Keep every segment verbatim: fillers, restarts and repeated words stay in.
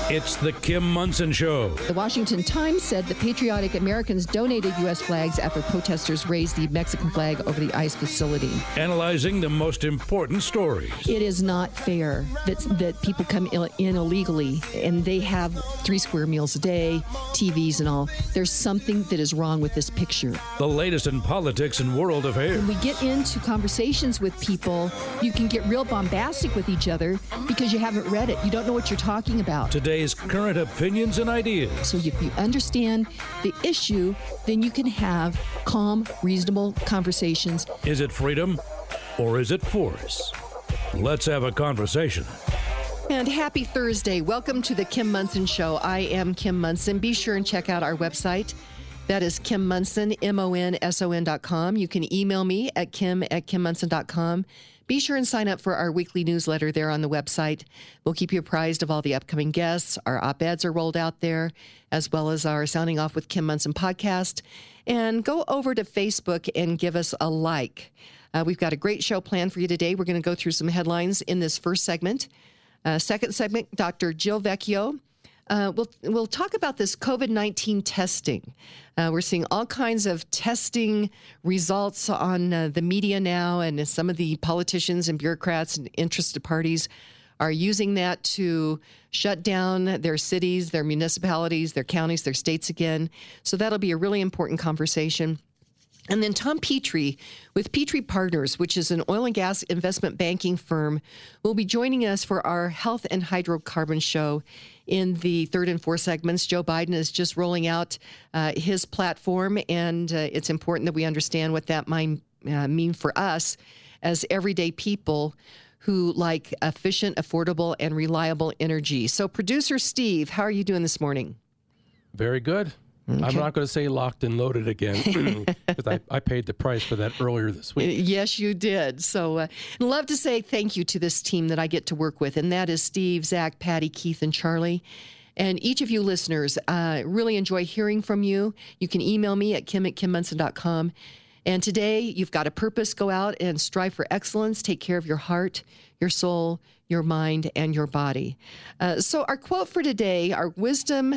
It's the Kim Monson Show. The Washington Times said that patriotic Americans donated U S flags after protesters raised the Mexican flag over the ICE facility. Analyzing the most important stories. It is not fair that that people come in illegally and they have three square meals a day, T Vs and all. There's something that is wrong with this picture. The latest in politics and world affairs. When we get into conversations with people, you can get real bombastic with each other because you haven't read it. You don't know what you're talking about. Today's current opinions and ideas. So if you understand the issue, then you can have calm, reasonable conversations. Is it freedom or is it force? Let's have a conversation. And happy Thursday. Welcome to the Kim Monson Show. I am Kim Monson. Be sure and check out our website. That is Kim Monson, M O N S O N dot com. You can email me at kim at kim monson dot com. Be sure and sign up for our weekly newsletter there on the website. We'll keep you apprised of all the upcoming guests. Our op-eds are rolled out there, as well as our Sounding Off with Kim Monson podcast. And go over to Facebook and give us a like. Uh, we've got a great show planned for you today. We're going to go through some headlines in this first segment. Uh, second segment, Doctor Jill Vecchio. Uh, we'll we'll talk about this COVID nineteen testing. Uh, we're seeing all kinds of testing results on uh, the media now, and some of the politicians and bureaucrats and interested parties are using that to shut down their cities, their municipalities, their counties, their states again. So that'll be a really important conversation. And then Tom Petrie with Petrie Partners, which is an oil and gas investment banking firm, will be joining us for our health and hydrocarbon show in the third and fourth segments. Joe Biden is just rolling out uh, his platform, and uh, it's important that we understand what that might uh, mean for us as everyday people who like efficient, affordable, and reliable energy. So, producer Steve, how are you doing this morning? Very good. Okay. I'm not going to say locked and loaded again because I, I paid the price for that earlier this week. Yes, you did. So uh, I'd love to say thank you to this team that I get to work with, and that is Steve, Zach, Patty, Keith, and Charlie. And each of you listeners, uh, really enjoy hearing from you. You can email me at kim at kim monson dot com. And today, you've got a purpose. Go out and strive for excellence. Take care of your heart, your soul, your mind, and your body. Uh, so our quote for today, our wisdom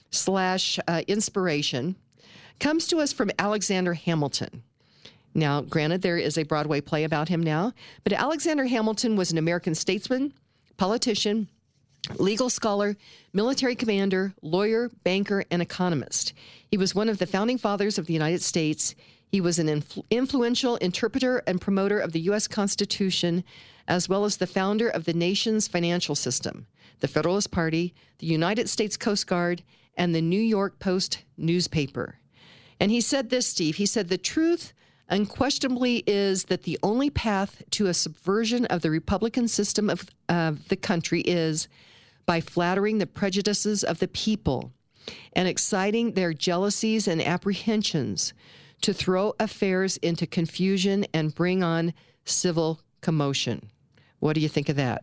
slash uh, inspiration, comes to us from Alexander Hamilton. Now, granted, there is a Broadway play about him now, but Alexander Hamilton was an American statesman, politician, legal scholar, military commander, lawyer, banker, and economist. He was one of the founding fathers of the United States. He was an influ- influential interpreter and promoter of the U S Constitution, as well as the founder of the nation's financial system, the Federalist Party, the United States Coast Guard, and the New York Post newspaper. And he said this, Steve, he said, the truth unquestionably is that the only path to a subversion of the Republican system of uh, the country is by flattering the prejudices of the people and exciting their jealousies and apprehensions to throw affairs into confusion and bring on civil commotion. What do you think of that?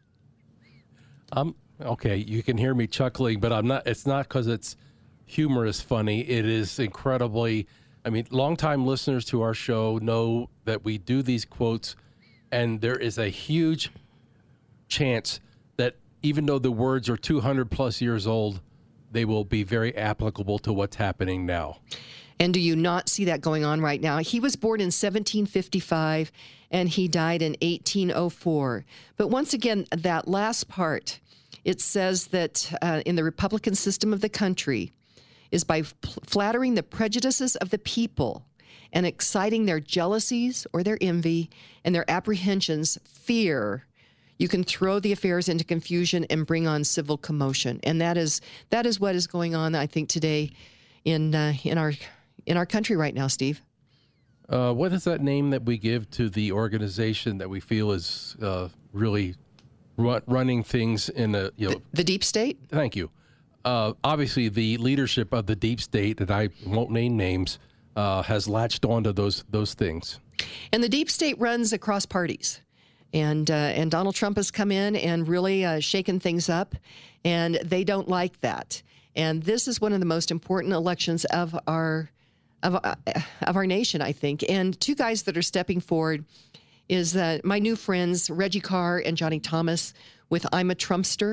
Um. Okay, you can hear me chuckling, but I'm not. It's not because it's humorous funny. It is incredibly. I mean, longtime listeners to our show know that we do these quotes, and there is a huge chance that even though the words are two hundred plus years old, they will be very applicable to what's happening now. And do you not see that going on right now? He was born in seventeen fifty-five, and he died in eighteen oh four. But once again, that last part, it says that uh, in the Republican system of the country is by f- flattering the prejudices of the people and exciting their jealousies or their envy and their apprehensions, fear, you can throw the affairs into confusion and bring on civil commotion. And that is that is what is going on, I think, today in uh, in our in our country right now, Steve. Uh, what is that name that we give to the organization that we feel is uh, really run, running things in a, you know, the, the deep state? Thank you. Uh, obviously, the leadership of the deep state, and I won't name names, uh, has latched onto those those things. And the deep state runs across parties. And uh, and Donald Trump has come in and really uh, shaken things up, and they don't like that. And this is one of the most important elections of our of uh, of our nation, I think. And two guys that are stepping forward is uh, my new friends Reggie Carr and Johnny Thomas with "I'm a Trumpster."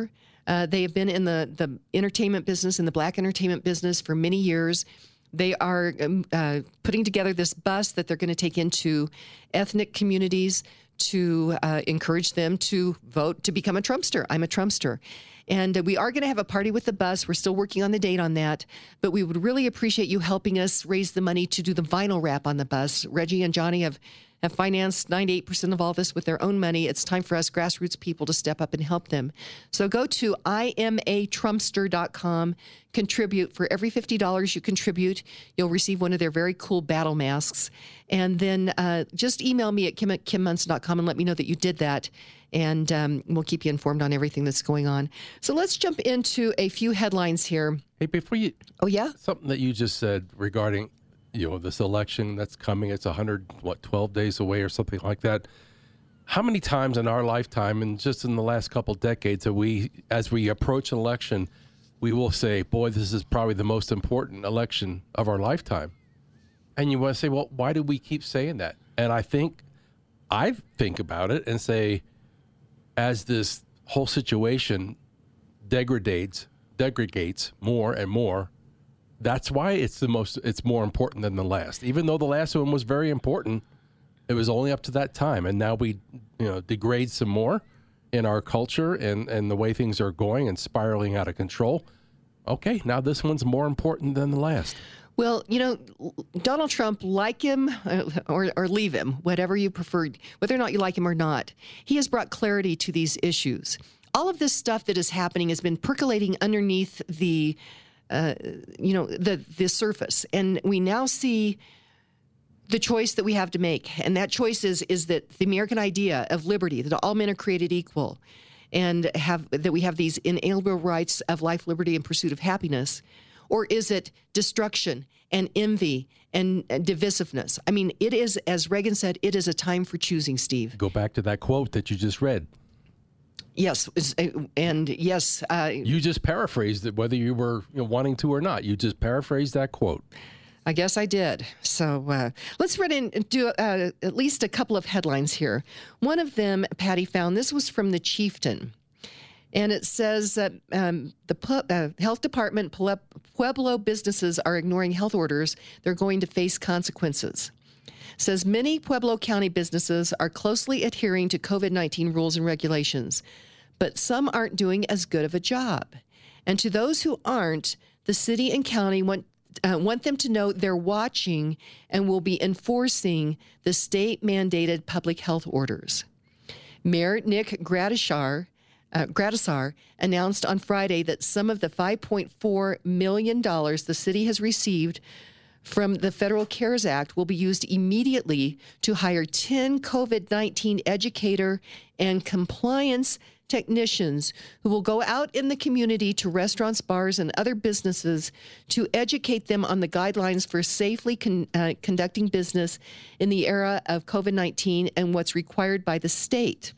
Uh, they have been in the, the entertainment business, in the black entertainment business for many years. They are um, uh, putting together this bus that they're going to take into ethnic communities to uh, encourage them to vote to become a Trumpster. I'm a Trumpster. And uh, we are going to have a party with the bus. We're still working on the date on that. But we would really appreciate you helping us raise the money to do the vinyl wrap on the bus. Reggie and Johnny have, have financed ninety-eight percent of all this with their own money. It's time for us grassroots people to step up and help them. So go to I am a Trumpster dot com, contribute. For every fifty dollars you contribute, you'll receive one of their very cool battle masks. And then uh, just email me at kim at kim munson dot com and let me know that you did that. And um, we'll keep you informed on everything that's going on. So let's jump into a few headlines here. Hey, before you... Oh, yeah? Something that you just said regarding, you know, this election that's coming. It's one hundred, what, twelve days away or something like that. How many times in our lifetime, and just in the last couple decades, that we, as we approach an election, we will say, boy, this is probably the most important election of our lifetime. And you want to say, well, why do we keep saying that? And I think, I think about it and say, as this whole situation degrades, degradates more and more, that's why it's the most, it's more important than the last. Even though the last one was very important, it was only up to that time. And now we, you know, degrade some more in our culture and, and the way things are going and spiraling out of control. Okay, now this one's more important than the last. Well, you know, Donald Trump, like him or, or leave him, whatever you prefer, whether or not you like him or not, he has brought clarity to these issues. All of this stuff that is happening has been percolating underneath the, uh, you know, the the surface, and we now see the choice that we have to make, and that choice is is that the American idea of liberty, that all men are created equal, and have that we have these inalienable rights of life, liberty, and pursuit of happiness. Or is it destruction and envy and divisiveness? I mean, it is, as Reagan said, it is a time for choosing, Steve. Go back to that quote that you just read. Yes, and yes. Uh, you just paraphrased it, whether you were you know, wanting to or not. You just paraphrased that quote. I guess I did. So uh, let's read in and do uh, at least a couple of headlines here. One of them, Patty found, this was from the Chieftain. And it says that um, the uh, health department, Pueblo businesses are ignoring health orders. They're going to face consequences. It says many Pueblo County businesses are closely adhering to COVID nineteen rules and regulations, but some aren't doing as good of a job. And to those who aren't, the city and county want uh, want them to know they're watching and will be enforcing the state-mandated public health orders. Mayor Nick Gradishar Uh, Gradisar announced on Friday that some of the five point four million dollars the city has received from the Federal CARES Act will be used immediately to hire ten COVID nineteen educator and compliance technicians who will go out in the community to restaurants, bars, and other businesses to educate them on the guidelines for safely con- uh, conducting business in the era of COVID nineteen and what's required by the state.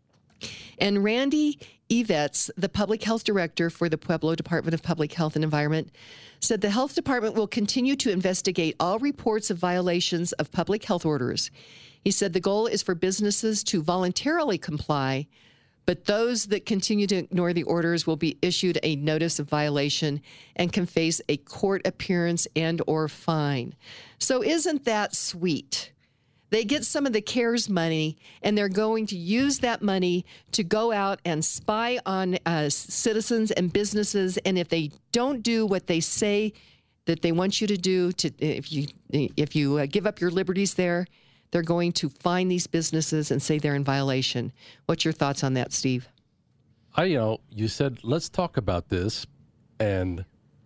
And Randy Evetts, the public health director for the Pueblo Department of Public Health and Environment, said the health department will continue to investigate all reports of violations of public health orders. He said the goal is for businesses to voluntarily comply, but those that continue to ignore the orders will be issued a notice of violation and can face a court appearance and or fine. So isn't that sweet? They get some of the CARES money, and they're going to use that money to go out and spy on uh, citizens and businesses. And if they don't do what they say that they want you to do, to if you if you uh, give up your liberties there, they're going to fine these businesses and say they're in violation. What's your thoughts on that, Steve? I, you know, you said let's talk about this, and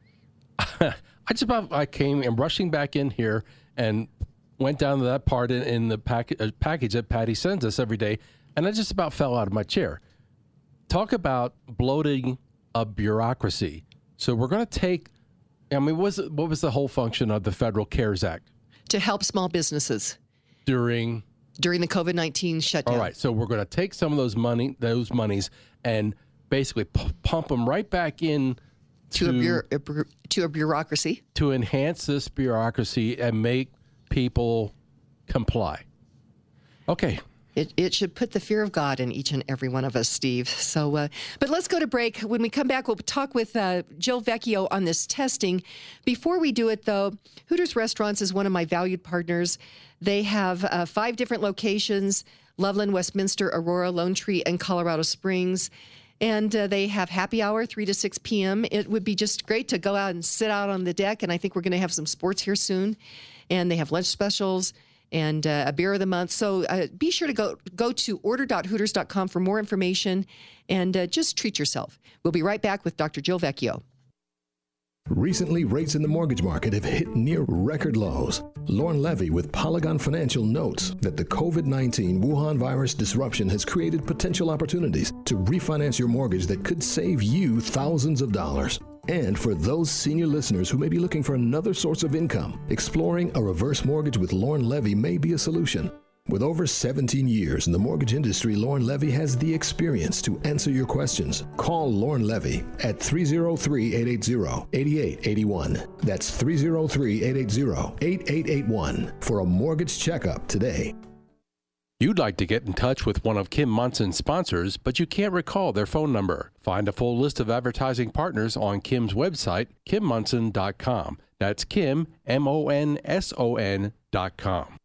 I just about I came and rushing back in here and went down to that part in, in the pack, uh, package that Patty sends us every day, and I just about fell out of my chair. Talk about bloating a bureaucracy. So we're going to take, I mean, what was, it, what was the whole function of the Federal CARES Act? To help small businesses. During? During the COVID nineteen shutdown. All right, so we're going to take some of those money, those monies, and basically p- pump them right back in to, to, a, bureau- a bu- to a bureaucracy. To enhance this bureaucracy and make people comply. Okay, It, it should put the fear of God in each and every one of us, Steve. So, uh, but let's go to break. When we come back, we'll talk with uh, Jill Vecchio on this testing. Before we do it, though, Hooters Restaurants is one of my valued partners. They have uh, five different locations: Loveland, Westminster, Aurora, Lone Tree, and Colorado Springs. And uh, they have happy hour, three to six p.m. It would be just great to go out and sit out on the deck, and I think we're going to have some sports here soon. And they have lunch specials and uh, a beer of the month. So uh, be sure to go go to order dot hooters dot com for more information, and uh, just treat yourself. We'll be right back with Doctor Jill Vecchio. Recently, rates in the mortgage market have hit near record lows. Lauren Levy with Polygon Financial notes that the COVID nineteen Wuhan virus disruption has created potential opportunities to refinance your mortgage that could save you thousands of dollars. And for those senior listeners who may be looking for another source of income, exploring a reverse mortgage with Lauren Levy may be a solution. With over seventeen years in the mortgage industry, Lauren Levy has the experience to answer your questions. Call Lauren Levy at three oh three, eight eight zero, eight eight eight one. That's three oh three, eight eight zero, eight eight eight one for a mortgage checkup today. You'd like to get in touch with one of Kim Monson's sponsors, but you can't recall their phone number. Find a full list of advertising partners on Kim's website, kim monson dot com. That's Kim, M O N S O N dot com.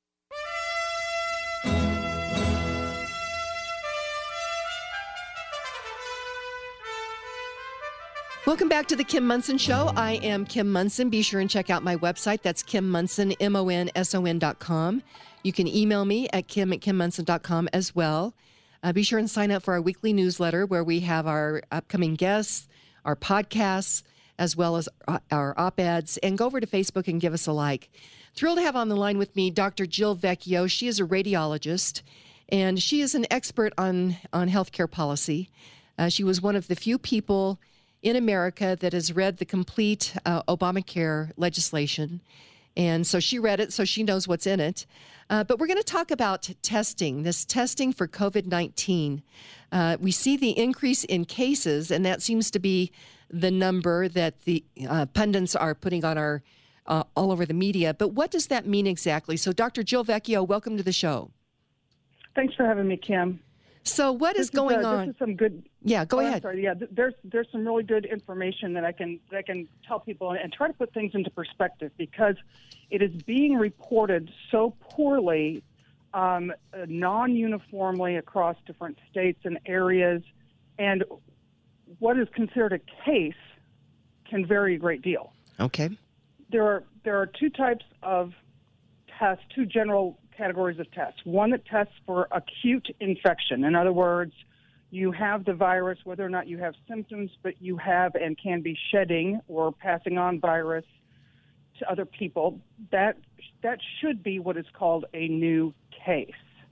Welcome back to the Kim Monson Show. I am Kim Monson. Be sure and check out my website. That's Kim Monson, M O N S O N dot com. You can email me at kim at kim monson dot com as well. Uh, be sure and sign up for our weekly newsletter where we have our upcoming guests, our podcasts, as well as our op-eds. And go over to Facebook and give us a like. Thrilled to have on the line with me Doctor Jill Vecchio. She is a radiologist, and she is an expert on, on healthcare policy. Uh, she was one of the few people in America that has read the complete uh, Obamacare legislation. And so she read it, so she knows what's in it. Uh, but we're going to talk about testing, this testing for COVID nineteen. Uh, we see the increase in cases, and that seems to be the number that the uh, pundits are putting on our uh, all over the media. But what does that mean exactly? So Doctor Jill Vecchio, welcome to the show. Thanks for having me, Kim. So what this is going is, uh, on? This is some good. Yeah, go oh, ahead. I'm sorry. Yeah, th- there's there's some really good information that I can that I can tell people and try to put things into perspective, because it is being reported so poorly, um, uh, non-uniformly across different states and areas, and what is considered a case can vary a great deal. Okay. There are there are two types of tests, two general categories of tests. One that tests for acute infection. In other words, you have the virus, whether or not you have symptoms, but you have and can be shedding or passing on virus to other people. That that should be what is called a new case.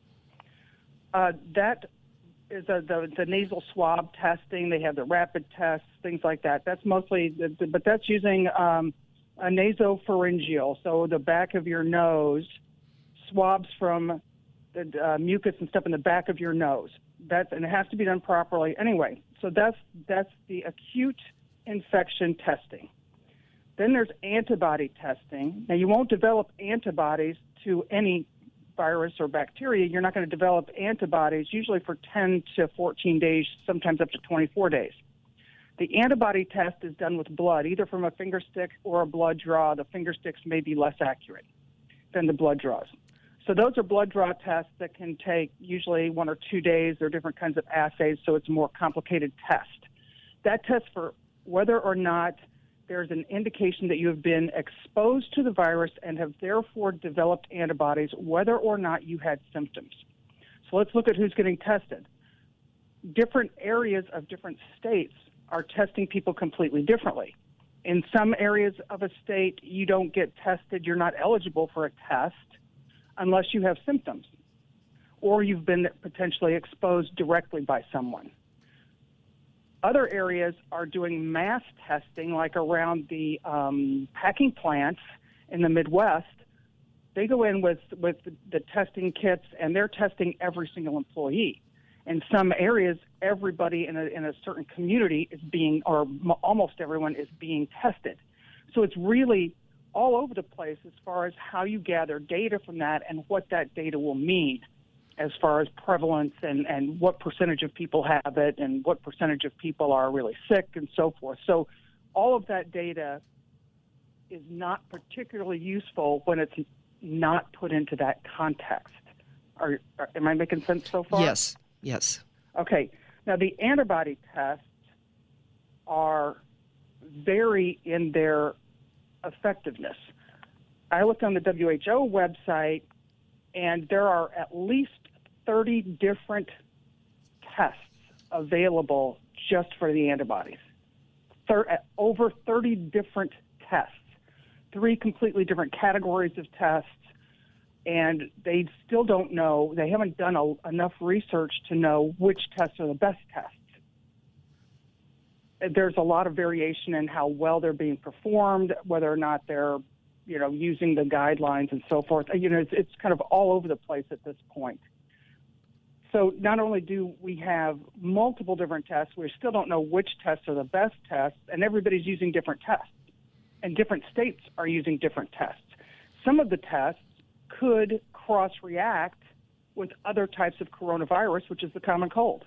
Uh, that is a, the, the nasal swab testing. They have the rapid tests, things like that. That's mostly, the, the, but that's using um, a nasopharyngeal, so the back of your nose, swabs from the uh, mucus and stuff in the back of your nose. That's, and it has to be done properly. Anyway, so that's that's the acute infection testing. Then there's antibody testing. Now, you won't develop antibodies to any virus or bacteria. You're not going to develop antibodies usually for ten to fourteen days, sometimes up to twenty-four days. The antibody test is done with blood, either from a finger stick or a blood draw. The finger sticks may be less accurate than the blood draws. So those are blood draw tests that can take usually one or two days. There are different kinds of assays, so it's a more complicated test. That test for whether or not there's an indication that you have been exposed to the virus and have therefore developed antibodies, whether or not you had symptoms. So let's look at who's getting tested. Different areas of different states are testing people completely differently. In some areas of a state, you don't get tested, you're not eligible for a test unless you have symptoms or you've been potentially exposed directly by someone. Other areas are doing mass testing, like around the um, packing plants in the Midwest. They go in with, with the testing kits, and they're testing every single employee. In some areas, everybody in a, in a certain community is being, or m- almost everyone is being tested. So it's really all over the place as far as how you gather data from that and what that data will mean. as far as prevalence and, and what percentage of people have it and what percentage of people are really sick and so forth. So all of that data is not particularly useful when it's not put into that context. Are, are, am I making sense so far? Yes, yes. Okay. Now, the antibody tests are vary in their effectiveness. I looked on the W H O website, and there are at least thirty different tests available just for the antibodies. Thir- over thirty different tests, three completely different categories of tests, and they still don't know, they haven't done a, enough research to know which tests are the best tests. There's a lot of variation in how well they're being performed, whether or not they're, you know, using the guidelines and so forth. You know, it's, it's kind of all over the place at this point. So not only do we have multiple different tests, we still don't know which tests are the best tests, and everybody's using different tests, and different states are using different tests. Some of the tests could cross-react with other types of coronavirus, which is the common cold.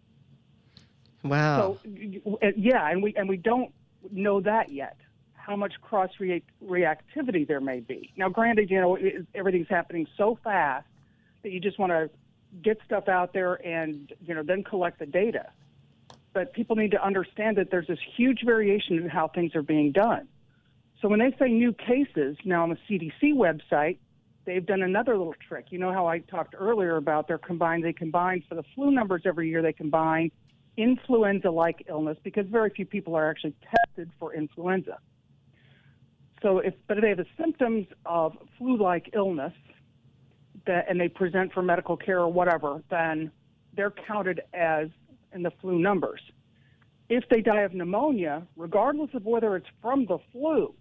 Wow. So, yeah, and we and we don't know that yet, how much cross-reactivity there may be. Now, granted, you know, it, everything's happening so fast that you just want to get stuff out there and, you know, then collect the data. But people need to understand that there's this huge variation in how things are being done. So when they say new cases, now on the C D C website, they've done another little trick. You know how I talked earlier about their combined, they combine for the flu numbers every year, they combine influenza-like illness because very few people are actually tested for influenza. So if, but if they have the symptoms of flu-like illness that, and they present for medical care or whatever, then they're counted as in the flu numbers. If they die of pneumonia, regardless of whether it's from the flu,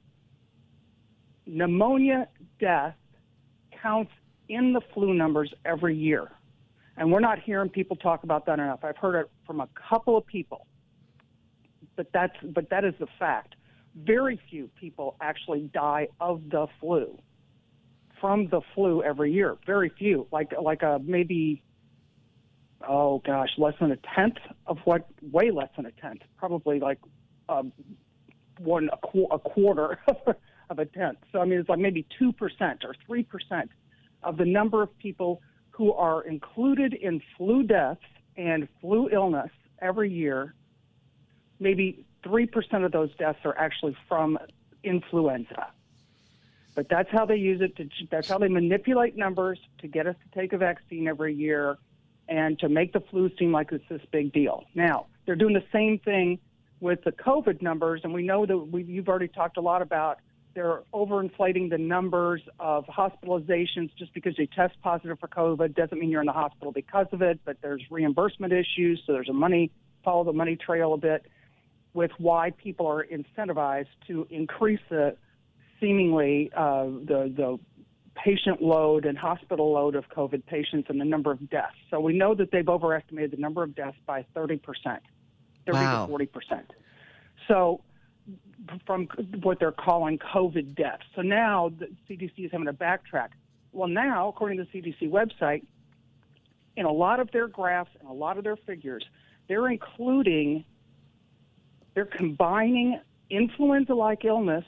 pneumonia death counts in the flu numbers every year. And we're not hearing people talk about that enough. I've heard it from a couple of people, but that's but that is the fact. Very few people actually die of the flu, from the flu every year. Very few, like like a maybe, oh gosh, less than a tenth of what, way less than a tenth, probably like um, one a, qu- a quarter of a tenth. So I mean, it's like maybe two percent or three percent of the number of people who are included in flu deaths and flu illness every year. Maybe three percent of those deaths are actually from influenza. But that's how they use it. To, that's how they manipulate numbers to get us to take a vaccine every year and to make the flu seem like it's this big deal. Now, they're doing the same thing with the COVID numbers, and we know that we, you've already talked a lot about they're overinflating the numbers of hospitalizations. Just because you test positive for COVID doesn't mean you're in the hospital because of it, but there's reimbursement issues, so there's a money, follow the money trail a bit with why people are incentivized to increase the seemingly uh, the, the patient load and hospital load of COVID patients and the number of deaths. So we know that they've overestimated the number of deaths by thirty percent, thirty Wow. to forty percent. So from what they're calling COVID deaths. So now the C D C is having to backtrack. Well, now, according to the C D C website, in a lot of their graphs and a lot of their figures, they're including, they're combining influenza-like illness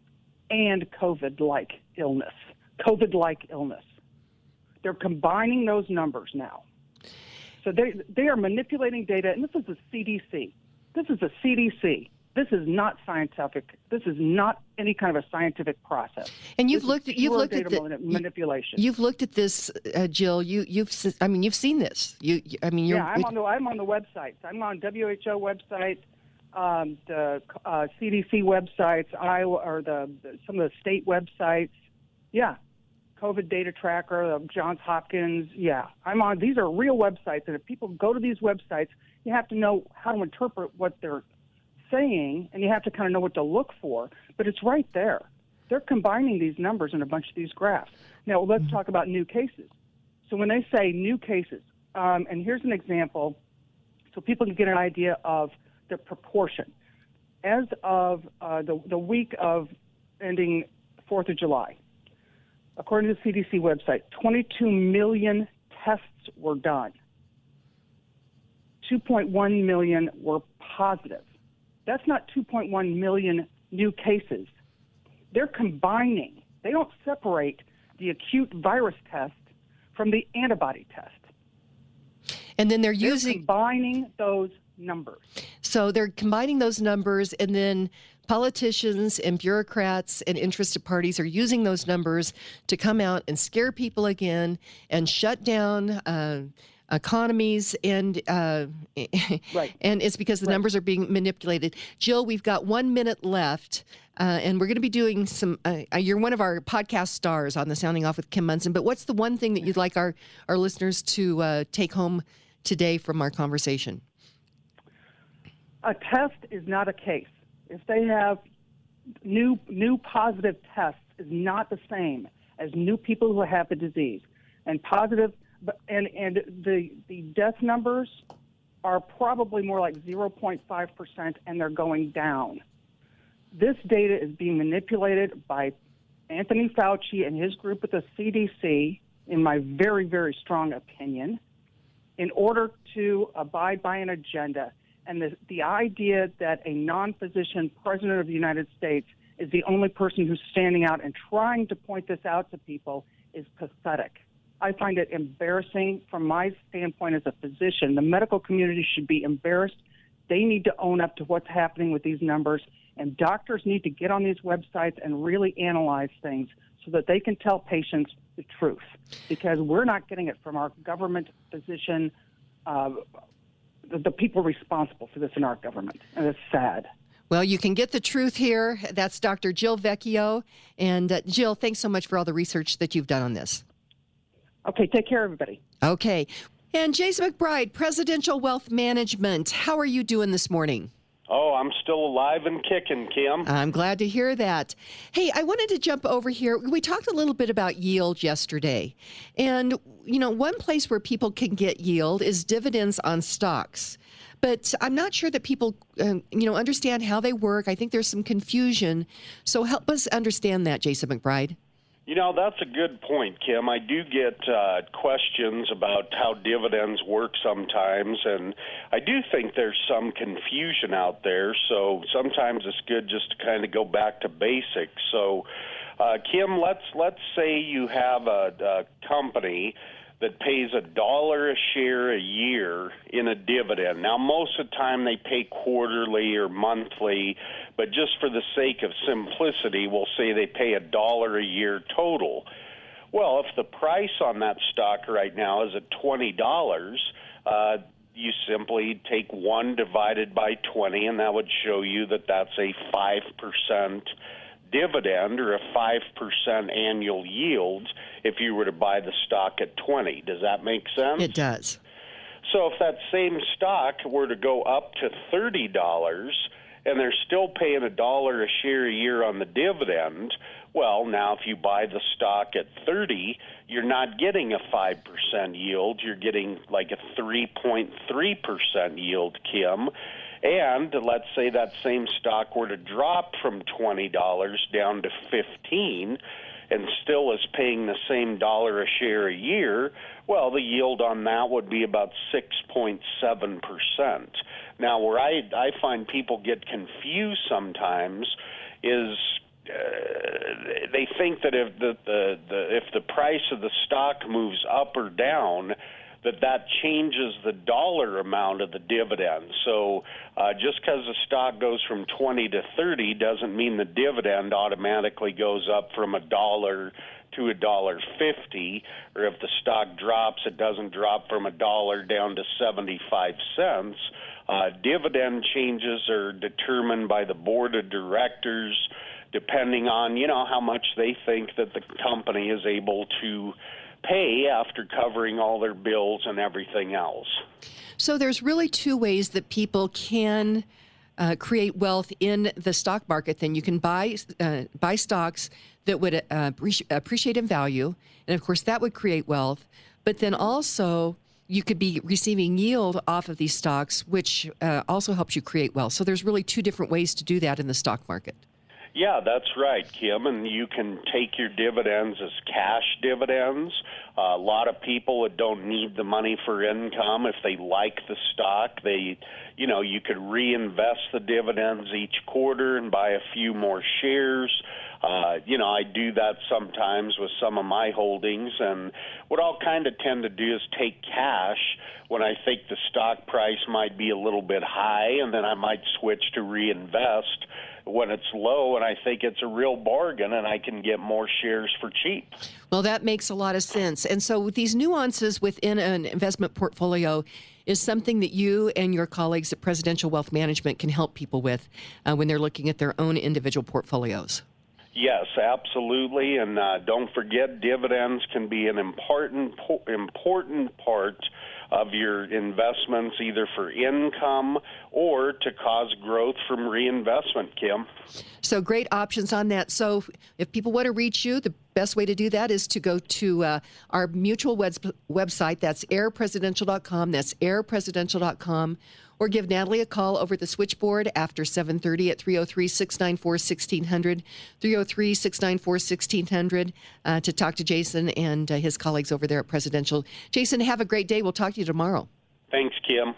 and COVID-like illness. COVID-like illness. They're combining those numbers now. So they they are manipulating data, and this is the C D C. This is the C D C. This is not scientific. This is not any kind of a scientific process. And you've This looked is at you've pure looked at data the, mani- manipulation. You've looked at this, uh, Jill. You you've s- I mean you've seen this. You, you I mean you're yeah, I'm on the I'm on the websites. I'm on W H O website, um, the uh, C D C websites, Iowa or the, the some of the state websites. Yeah, COVID data tracker, uh, Johns Hopkins. Yeah, I'm on. These are real websites, and if people go to these websites, you have to know how to interpret what they're saying, and you have to kind of know what to look for. But it's right there. They're combining these numbers in a bunch of these graphs. Now let's talk about new cases. So when they say new cases, um, and here's an example, so people can get an idea of the proportion. As of uh, the the week of ending fourth of July, according to the C D C website, twenty-two million tests were done, two point one million were positive. That's not two point one million new cases. They're combining. They don't separate the acute virus test from the antibody test. And then they're They're using combining those numbers. So they're combining those numbers, and then politicians and bureaucrats and interested parties are using those numbers to come out and scare people again and shut down uh, economies. And uh, Right. and it's because the Right. numbers are being manipulated. Jill, we've got one minute left. Uh, and we're going to be doing some, uh, you're one of our podcast stars on the Sounding Off with Kim Monson, but what's the one thing that you'd like our, our listeners to uh, take home today from our conversation? A test is not a case. If they have new new positive tests, is not the same as new people who have the disease. And positive, but and and the the death numbers are probably more like zero point five percent, and they're going down. This data is being manipulated by Anthony Fauci and his group at the C D C, in my very, very strong opinion, in order to abide by an agenda. And the, the idea that a non-physician president of the United States is the only person who's standing out and trying to point this out to people is pathetic. I find it embarrassing from my standpoint as a physician. The medical community should be embarrassed. They need to own up to what's happening with these numbers, and doctors need to get on these websites and really analyze things so that they can tell patients the truth, because we're not getting it from our government physician, uh, the, the people responsible for this in our government, and it's sad. Well, you can get the truth here. That's Doctor Jill Vecchio. And uh, Jill, thanks so much for all the research that you've done on this. Okay, take care, everybody. Okay. And Jason McBride, Presidential Wealth Management. How are you doing this morning? Oh, I'm still alive and kicking, Kim. I'm glad to hear that. Hey, I wanted to jump over here. We talked a little bit about yield yesterday. And, you know, one place where people can get yield is dividends on stocks. But I'm not sure that people, uh, you know, understand how they work. I think there's some confusion. So help us understand that, Jason McBride. You know, that's a good point, Kim. I do get uh, questions about how dividends work sometimes, and I do think there's some confusion out there, so sometimes it's good just to kind of go back to basics. So, uh, Kim, let's let's say you have a, a company that pays a dollar a share a year in a dividend. Now, most of the time they pay quarterly or monthly, but just for the sake of simplicity, we'll say they pay a dollar a year total. Well, if the price on that stock right now is at twenty dollars, uh, you simply take one divided by twenty, and that would show you that that's a five percent dividend or a five percent annual yield if you were to buy the stock at twenty. Does that make sense? It does. So if that same stock were to go up to thirty dollars and they're still paying a dollar a share a year on the dividend, well, now if you buy the stock at thirty, you're not getting a five percent yield. You're getting like a three point three percent yield, Kim. And let's say that same stock were to drop from twenty dollars down to fifteen dollars and still is paying the same dollar a share a year, well, the yield on that would be about six point seven percent. Now, where I, I find people get confused sometimes is uh, they think that if the, the, the, if the price of the stock moves up or down, that that changes the dollar amount of the dividend. So uh, just because the stock goes from twenty to thirty doesn't mean the dividend automatically goes up from a dollar to a dollar fifty, or if the stock drops, it doesn't drop from a dollar down to seventy-five cents. Uh, dividend changes are determined by the board of directors, depending on, you know, how much they think that the company is able to pay after covering all their bills and everything else. So there's really two ways that people can uh, create wealth in the stock market. Then you can buy uh, buy stocks that would uh, appreciate in value, and of course that would create wealth. But then also you could be receiving yield off of these stocks, which uh, also helps you create wealth. So there's really two different ways to do that in the stock market. Yeah, that's right, Kim, and you can take your dividends as cash dividends. Uh, a lot of people that don't need the money for income, if they like the stock, they, you know, you could reinvest the dividends each quarter and buy a few more shares. Uh, you know, I do that sometimes with some of my holdings, and what I'll kind of tend to do is take cash when I think the stock price might be a little bit high, and then I might switch to reinvest when it's low, and I think it's a real bargain, and I can get more shares for cheap. Well, that makes a lot of sense. And so with these nuances within an investment portfolio is something that you and your colleagues at Presidential Wealth Management can help people with uh, when they're looking at their own individual portfolios. Yes, absolutely, and uh, don't forget dividends can be an important important part of your investments, either for income or to cause growth from reinvestment, Kim. So great options on that. So if people want to reach you, the best way to do that is to go to uh, our mutual web- website. That's air presidential dot com. That's air presidential dot com. Or give Natalie a call over the switchboard after seven thirty at three oh three, six nine four, one six zero zero, three oh three, six nine four, one six zero zero, uh, to talk to Jason and uh, his colleagues over there at Presidential. Jason, have a great day. We'll talk to you tomorrow. Thanks, Kim.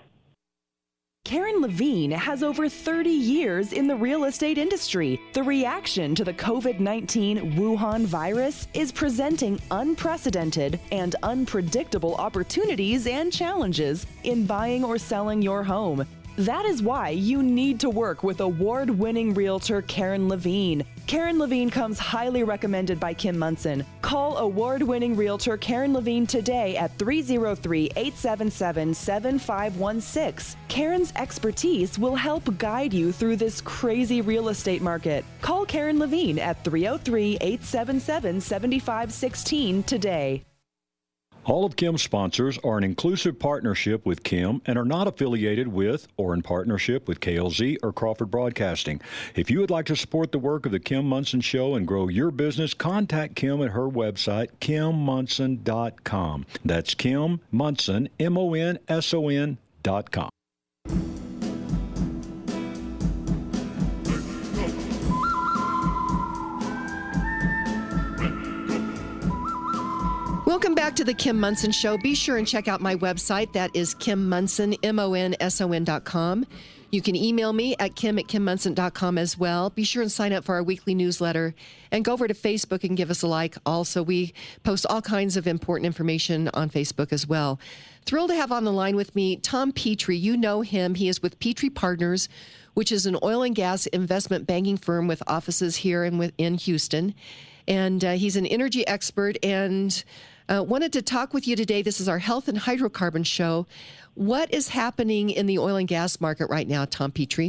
Karen Levine has over thirty years in the real estate industry. The reaction to the covid nineteen Wuhan virus is presenting unprecedented and unpredictable opportunities and challenges in buying or selling your home. That is why you need to work with award-winning realtor Karen Levine. Karen Levine comes highly recommended by Kim Monson. Call award-winning realtor Karen Levine today at three oh three, eight seven seven, seven five one six. Karen's expertise will help guide you through this crazy real estate market. Call Karen Levine at three oh three, eight seven seven, seven five one six today. All of Kim's sponsors are an inclusive partnership with Kim and are not affiliated with or in partnership with K L Z or Crawford Broadcasting. If you would like to support the work of the Kim Monson Show and grow your business, contact Kim at her website, kim monson dot com. That's Kim Monson, M O N S O N dot com. Welcome back to the Kim Monson Show. Be sure and check out my website. That is Kim Monson, M O N S O N dot com. You can email me at kim at kim monson dot com as well. Be sure and sign up for our weekly newsletter and go over to Facebook and give us a like. Also, we post all kinds of important information on Facebook as well. Thrilled to have on the line with me Tom Petrie. You know him. He is with Petrie Partners, which is an oil and gas investment banking firm with offices here and in Houston. And uh, he's an energy expert and uh, wanted to talk with you today. This is our health and hydrocarbon show. What is happening in the oil and gas market right now, Tom Petrie?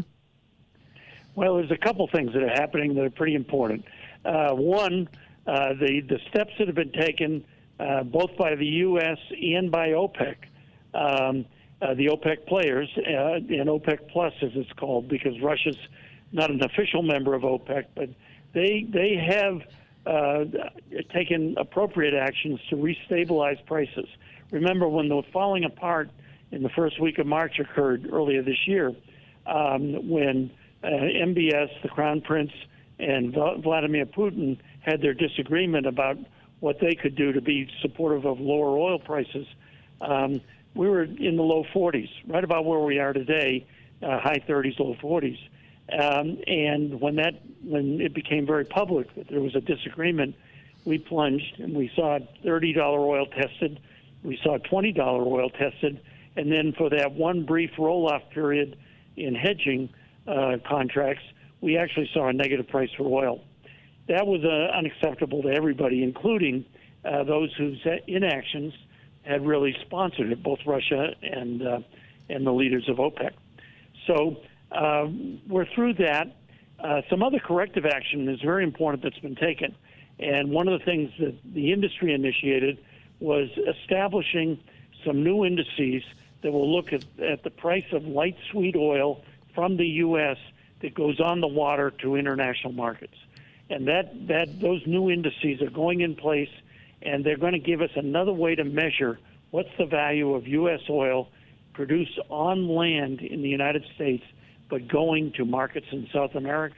Well, there's a couple things that are happening that are pretty important. Uh, one, uh, the, the steps that have been taken uh, both by the U S and by OPEC, um, uh, the OPEC players, uh, and OPEC Plus as it's called, because Russia's not an official member of OPEC, but they they have uh, taken appropriate actions to restabilize prices. Remember, when the falling apart in the first week of March occurred earlier this year, um, when uh, M B S, the Crown Prince, and v- Vladimir Putin had their disagreement about what they could do to be supportive of lower oil prices, um, we were in the low forties, right about where we are today, uh, high thirties, low forties. Um, and when that, when it became very public that there was a disagreement, we plunged and we saw thirty dollars oil tested, we saw twenty dollars oil tested, and then for that one brief roll-off period in hedging uh, contracts, we actually saw a negative price for oil. That was uh, unacceptable to everybody, including uh, those whose inactions had really sponsored it, both Russia and uh, and the leaders of OPEC. So uh, we're through that. Uh, some other corrective action is very important that's been taken. And one of the things that the industry initiated was establishing some new indices that will look at, at the price of light sweet oil from the U S that goes on the water to international markets. And that, that those new indices are going in place, and they're going to give us another way to measure what's the value of U S oil produced on land in the United States, but going to markets in South America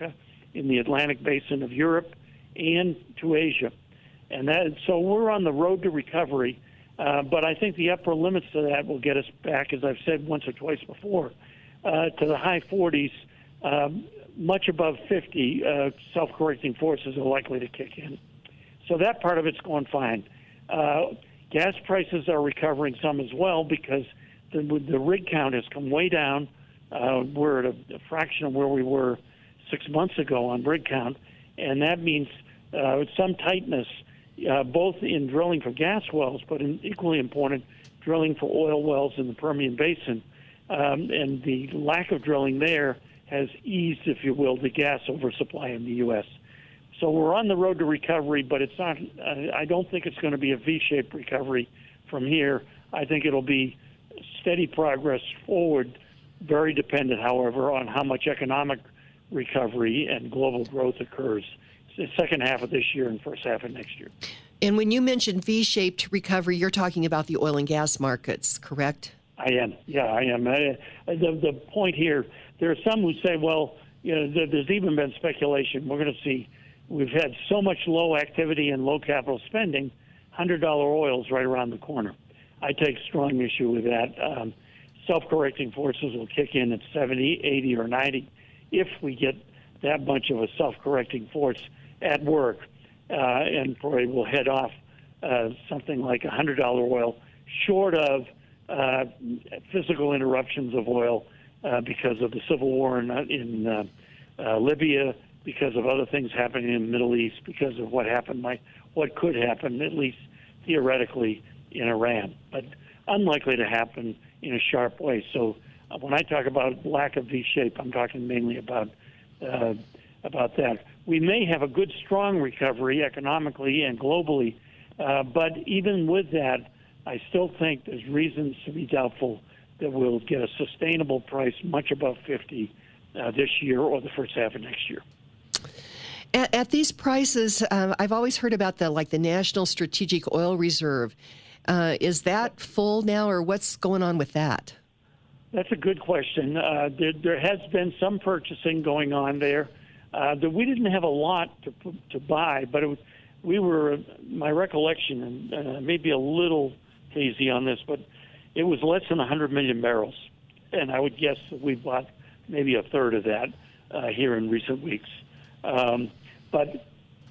in the Atlantic basin of Europe and to Asia. And that, so we're on the road to recovery, uh, but I think the upper limits to that will get us back, as I've said once or twice before, uh, to the high forties, um, much above fifty. Uh, self-correcting forces are likely to kick in. So that part of it's going fine. Uh, gas prices are recovering some as well because the, the rig count has come way down. Uh, we're at a, a fraction of where we were six months ago on rig count, and that means uh, some tightness, uh, both in drilling for gas wells, but in, equally important, drilling for oil wells in the Permian Basin. Um, and the lack of drilling there has eased, if you will, the gas oversupply in the U S. So we're on the road to recovery, but it's not. Uh, I don't think it's going to be a V-shaped recovery from here. I think it'll be steady progress forward, very dependent, however, on how much economic recovery and global growth occurs the second half of this year and first half of next year. And when you mentioned V-shaped recovery, you're talking about the oil and gas markets, correct? I am. Yeah, I am. I, the, the point here, there are some who say, well, you know, there, there's even been speculation. We're going to see, we've had so much low activity and low capital spending, one hundred dollar oil is right around the corner. I take strong issue with that. Um, self-correcting forces will kick in at seventy, eighty, or ninety if we get that much of a self-correcting force at work, uh, and probably will head off uh, something like one hundred dollar oil, short of uh, physical interruptions of oil uh, because of the civil war in, in uh, uh, Libya, because of other things happening in the Middle East, because of what happened, like what could happen, at least theoretically, in Iran, but unlikely to happen in a sharp way. So uh, when I talk about lack of V-shape, I'm talking mainly about uh, about that. We may have a good, strong recovery economically and globally, uh, but even with that, I still think there's reasons to be doubtful that we'll get a sustainable price much above fifty uh, this year or the first half of next year. At, at these prices, uh, I've always heard about the like the National Strategic Oil Reserve. Uh, is that full now, or what's going on with that? That's a good question. Uh, there, there has been some purchasing going on there. Uh, that we didn't have a lot to to buy, but it was, we were, my recollection, and uh, maybe a little hazy on this, but it was less than one hundred million barrels. And I would guess that we bought maybe a third of that uh, here in recent weeks. Um, but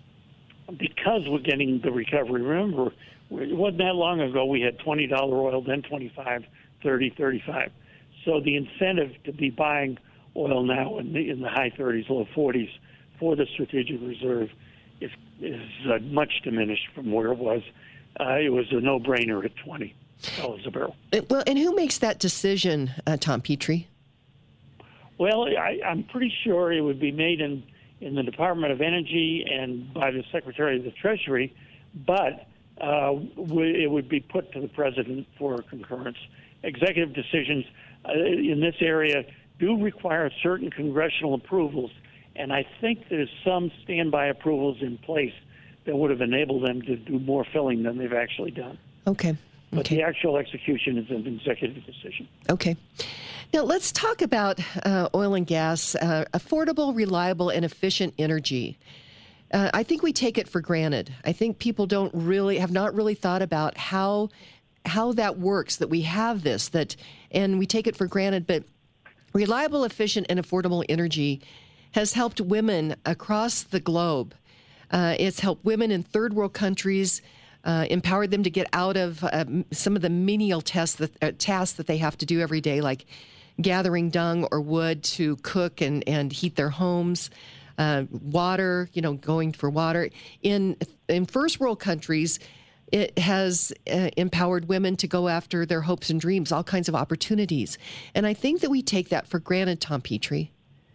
because we're getting the recovery, remember, it wasn't that long ago we had twenty dollar oil, then twenty-five, thirty, thirty-five. So the incentive to be buying oil now in the, in the high thirties, low forties for the strategic reserve is, is uh, much diminished from where it was. Uh, it was a no-brainer at twenty dollars a barrel. Well, and who makes that decision, uh, Tom Petrie? Well, I, I'm pretty sure it would be made in, in the Department of Energy and by the Secretary of the Treasury, but uh, it would be put to the President for concurrence. Executive decisions uh, in this area do require certain congressional approvals, and I think there's some standby approvals in place that would have enabled them to do more filling than they've actually done. Okay. But okay. the actual execution is an executive decision. Okay. Now, let's talk about uh, oil and gas, uh, affordable, reliable, and efficient energy. Uh, I think we take it for granted. I think people don't really, have not really thought about how how that works, that we have this, that, and we take it for granted, but reliable, efficient, and affordable energy has helped women across the globe. Uh, it's helped women in third world countries, uh, empowered them to get out of uh, some of the menial tests that, uh, tasks that they have to do every day, like gathering dung or wood to cook and, and heat their homes, uh, water, you know, going for water. In, in first world countries, it has uh, empowered women to go after their hopes and dreams, all kinds of opportunities. And I think that we take that for granted, Tom Petrie.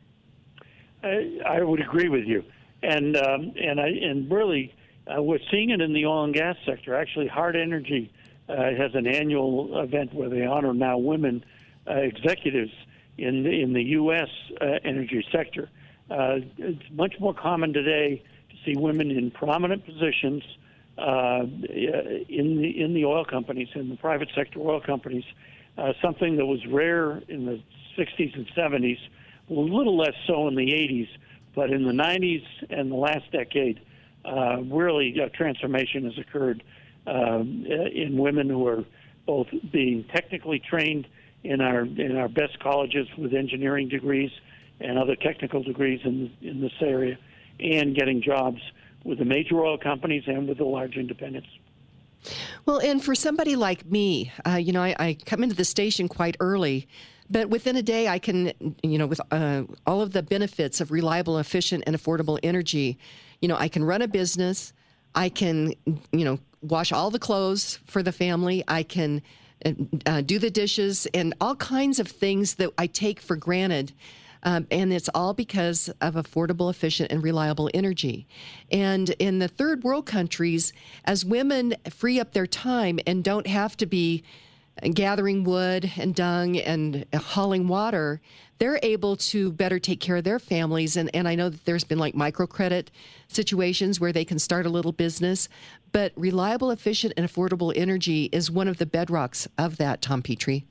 I, I would agree with you. And um, and I and really, uh, we're seeing it in the oil and gas sector. Actually, Hart Energy uh, has an annual event where they honor now women uh, executives in the, in the U S uh, energy sector. Uh, it's much more common today to see women in prominent positions uh, in the in the oil companies, in the private sector oil companies. Uh, something that was rare in the sixties and seventies, a little less so in the eighties. But in the nineties and the last decade, uh, really a transformation has occurred um, in women who are both being technically trained in our in our best colleges with engineering degrees and other technical degrees in in this area, and getting jobs with the major oil companies and with the large independents. Well, and for somebody like me, uh, you know, I, I come into the station quite early, but within a day I can, you know, with uh, all of the benefits of reliable, efficient, and affordable energy, you know, I can run a business, I can, you know, wash all the clothes for the family, I can uh, do the dishes, and all kinds of things that I take for granted. Um, and it's all because of affordable, efficient, and reliable energy. And in the third world countries, as women free up their time and don't have to be gathering wood and dung and hauling water, they're able to better take care of their families. And, and I know that there's been like microcredit situations where they can start a little business. But reliable, efficient, and affordable energy is one of the bedrocks of that, Tom Petrie.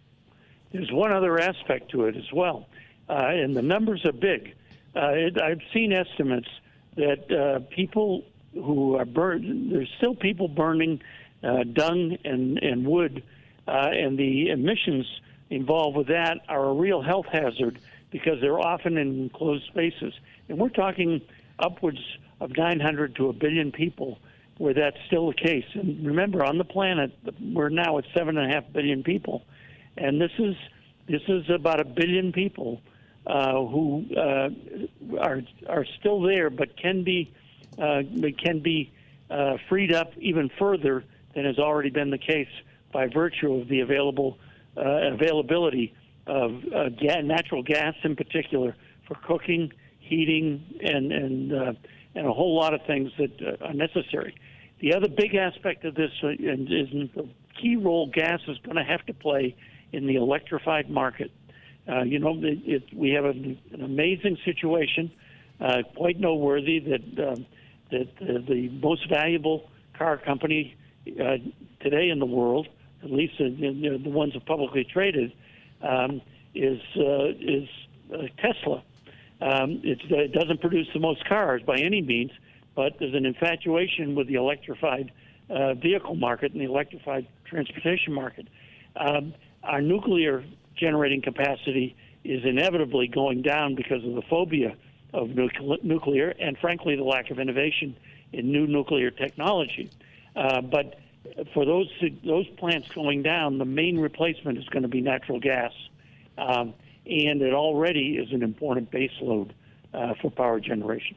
There's one other aspect to it as well. Uh, and the numbers are big. Uh, it, I've seen estimates that uh, people who are burned, there's still people burning uh, dung and, and wood, uh, and the emissions involved with that are a real health hazard because they're often in enclosed spaces. And we're talking upwards of nine hundred to a billion people where that's still the case. And remember, on the planet, we're now at seven and a half billion people. And this is, this is about a billion people Uh, who uh, are are still there, but can be uh, can be uh, freed up even further than has already been the case by virtue of the available uh, availability of uh, ga- natural gas, in particular, for cooking, heating, and and uh, and a whole lot of things that uh, are necessary. The other big aspect of this uh, is the key role gas is going to have to play in the electrified market. Uh, you know, it, it, we have a, an amazing situation, uh, quite noteworthy, that um, that uh, the most valuable car company uh, today in the world, at least uh, you know, the ones that are publicly traded, um, is uh, is uh, Tesla. Um, it's, uh, it doesn't produce the most cars by any means, but there's an infatuation with the electrified uh, vehicle market and the electrified transportation market. Um, our nuclear generating capacity is inevitably going down because of the phobia of nuclear and, frankly, the lack of innovation in new nuclear technology. Uh, but for those those plants going down, the main replacement is going to be natural gas, um, and it already is an important base load uh, for power generation.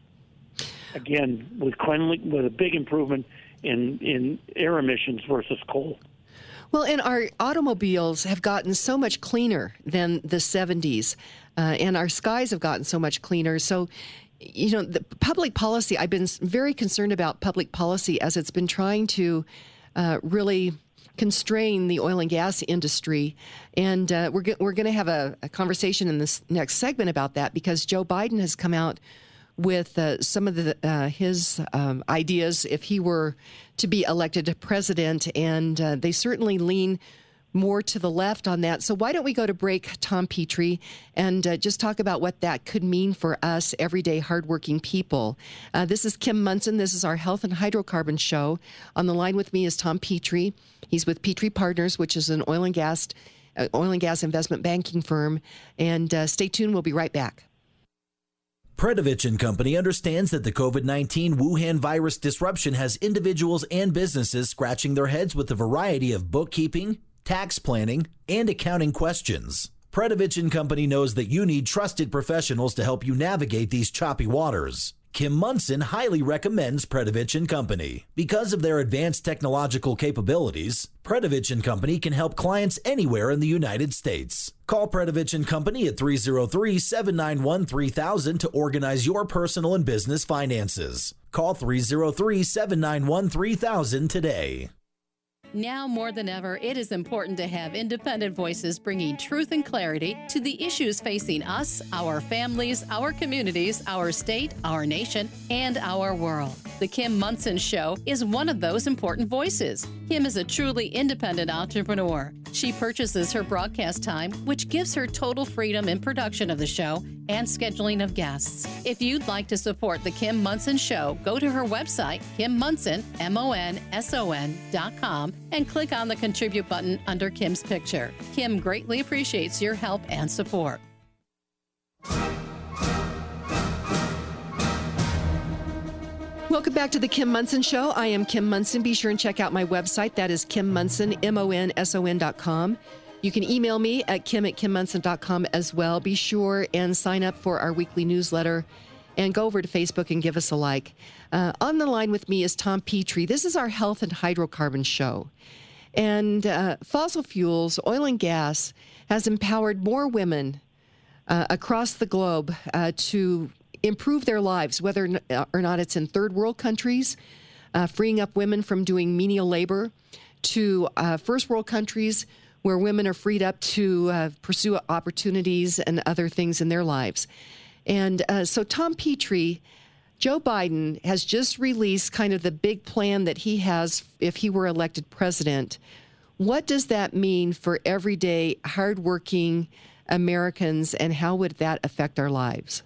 Again, with cleanly, with a big improvement in in air emissions versus coal. Well, and our automobiles have gotten so much cleaner than the seventies, uh, and our skies have gotten so much cleaner. So, you know, the public policy, I've been very concerned about public policy as it's been trying to uh, really constrain the oil and gas industry. And uh, we're, go- we're going to have a, a conversation in this next segment about that because Joe Biden has come out with uh, some of the, uh, his um, ideas if he were to be elected president, and uh, they certainly lean more to the left on that. So why don't we go to break, Tom Petrie, and uh, just talk about what that could mean for us everyday hardworking people. Uh, this is Kim Monson. This is our Health and Hydrocarbon show. On the line with me is Tom Petrie. He's with Petrie Partners, which is an oil and gas, uh, oil and gas investment banking firm. And uh, stay tuned. We'll be right back. Predovich and Company understands that the COVID nineteen Wuhan virus disruption has individuals and businesses scratching their heads with a variety of bookkeeping, tax planning, and accounting questions. Predovich and Company knows that you need trusted professionals to help you navigate these choppy waters. Kim Monson highly recommends Predovich and Company. Because of their advanced technological capabilities, Predovich and Company can help clients anywhere in the United States. Call Predovich and Company at three oh three, seven nine one, three thousand to organize your personal and business finances. Call three oh three, seven nine one, three thousand today. Now more than ever, it is important to have independent voices bringing truth and clarity to the issues facing us, our families, our communities, our state, our nation, and our world. The Kim Monson Show is one of those important voices. Kim is a truly independent entrepreneur. She purchases her broadcast time, which gives her total freedom in production of the show and scheduling of guests. If you'd like to support The Kim Monson Show, go to her website, Kim Monson, M O N S O N dot com, and click on the Contribute button under Kim's picture. Kim greatly appreciates your help and support. Welcome back to the Kim Monson Show. I am Kim Monson. Be sure and check out my website. That is Kim Monson, M O N S O N dot com. You can email me at kim at kim monson dot com as well. Be sure and sign up for our weekly newsletter and go over to Facebook and give us a like. Uh, on the line with me is Tom Petrie. This is our health and hydrocarbon show. And uh, fossil fuels, oil and gas, has empowered more women uh, across the globe uh, to improve their lives, whether or not it's in third world countries, uh, freeing up women from doing menial labor, to uh, first world countries where women are freed up to uh, pursue opportunities and other things in their lives. And uh, so Tom Petrie, Joe Biden has just released kind of the big plan that he has if he were elected president. What does that mean for everyday, hardworking Americans, and how would that affect our lives?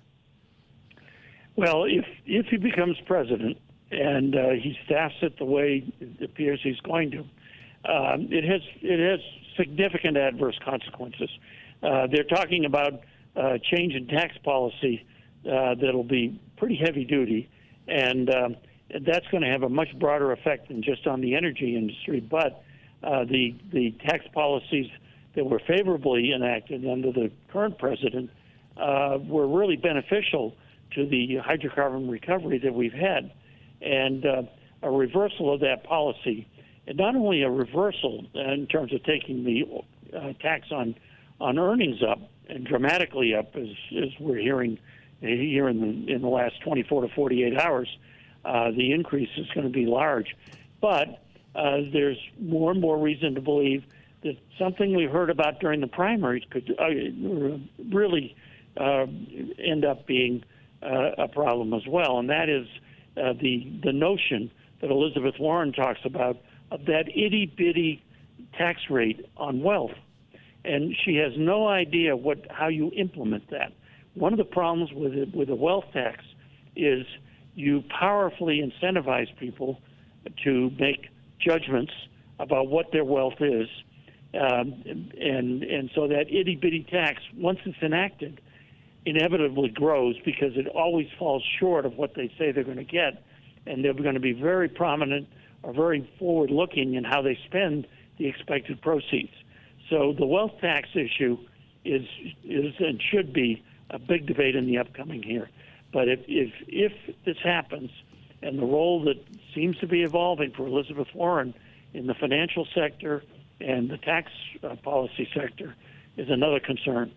Well, if if he becomes president and uh, he staffs it the way it appears he's going to, um, it has it has significant adverse consequences. Uh, they're talking about uh, change in tax policy uh, that'll be pretty heavy duty, and um, that's going to have a much broader effect than just on the energy industry. But uh, the the tax policies that were favorably enacted under the current president uh, were really beneficial to the hydrocarbon recovery that we've had. And uh, a reversal of that policy, and not only a reversal in terms of taking the uh, tax on, on earnings up, and dramatically up, as, as we're hearing here in the, in the last twenty-four to forty-eight hours, uh, the increase is going to be large. But uh, there's more and more reason to believe that something we heard about during the primaries could uh, really uh, end up being Uh, a problem as well, and that is uh, the the notion that Elizabeth Warren talks about of that itty-bitty tax rate on wealth, and she has no idea what how you implement that. One of the problems with it, with a wealth tax is you powerfully incentivize people to make judgments about what their wealth is, um, and and so that itty-bitty tax, once it's enacted, inevitably grows because it always falls short of what they say they're going to get, and they're going to be very prominent or very forward-looking in how they spend the expected proceeds. So the wealth tax issue is is and should be a big debate in the upcoming year. But if if if this happens, and the role that seems to be evolving for Elizabeth Warren in the financial sector and the tax uh, policy sector is another concern.